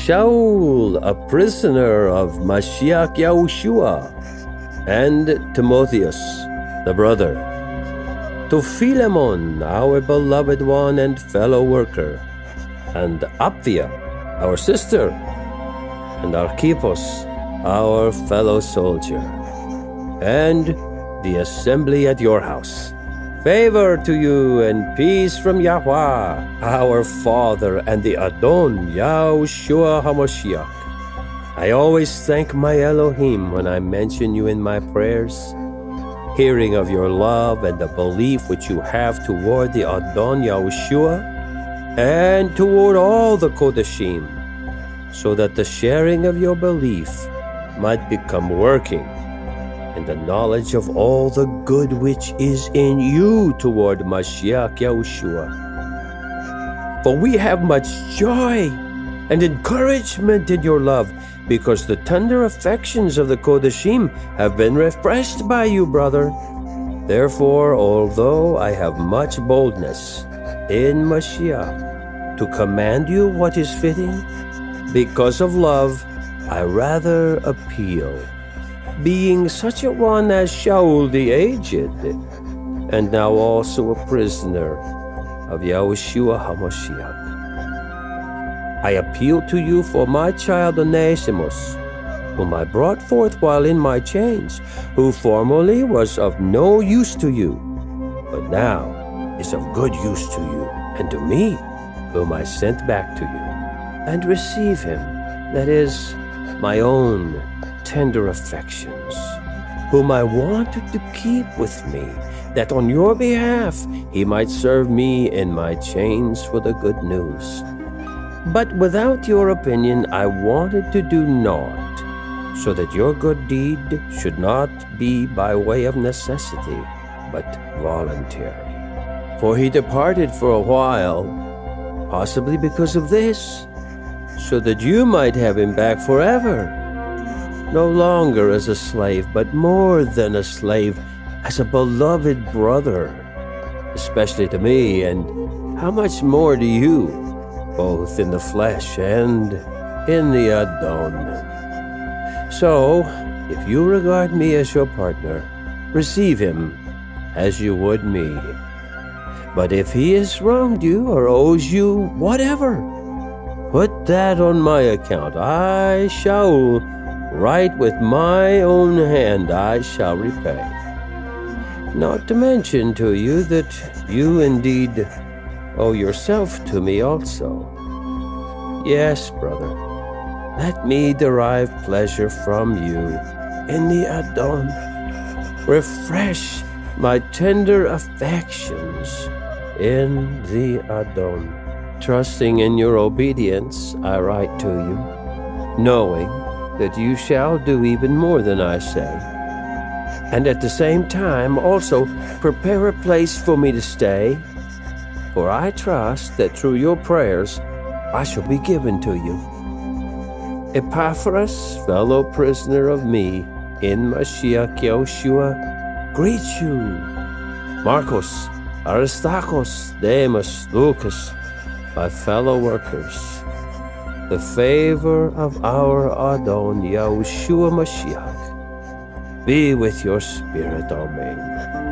Shaul, a prisoner of Mashiach Yahushua, and Timotheus, the brother, to Philemon, our beloved one and fellow worker, and Apphia, our sister, and Archippus, our fellow soldier, and the assembly at your house. Favor to you and peace from Yahweh, our Father, and the Adon Yahushua HaMashiach. I always thank my Elohim when I mention you in my prayers, hearing of your love and the belief which you have toward the Adon Yahushua and toward all the Kodashim, so that the sharing of your belief might become working in the knowledge of all the good which is in you toward Mashiach Yahushua. For we have much joy and encouragement in your love, because the tender affections of the Kodashim have been refreshed by you, brother. Therefore, although I have much boldness in Mashiach to command you what is fitting, because of love, I rather appeal, being such a one as Shaul the aged, and now also a prisoner of Yahushua HaMashiach. I appeal to you for my child Onesimus, whom I brought forth while in my chains, who formerly was of no use to you, but now is of good use to you and to me, whom I sent back to you. And receive him, that is, my own tender affections, whom I wanted to keep with me, that on your behalf he might serve me in my chains for the good news. But without your opinion I wanted to do naught, so that your good deed should not be by way of necessity, but voluntary. For he departed for a while, possibly because of this, so that you might have him back forever, no longer as a slave, but more than a slave, as a beloved brother, especially to me, and how much more to you, both in the flesh and in the Adon. So, if you regard me as your partner, receive him as you would me. But if he has wronged you or owes you whatever, put that on my account. I shall write with my own hand, I shall repay. Not to mention to you that you indeed owe yourself to me also. Yes, brother, let me derive pleasure from you in the Adon. Refresh my tender affections in the Adon. Trusting in your obedience, I write to you, knowing that you shall do even more than I say, and at the same time also prepare a place for me to stay, for I trust that through your prayers I shall be given to you. Epaphras, fellow prisoner of me in Mashiach Yahushua, greets you. Marcos, Aristarchus, Demas, Lucas, my fellow workers. The favor of our Adon Yahushua Mashiach be with your spirit. Amen.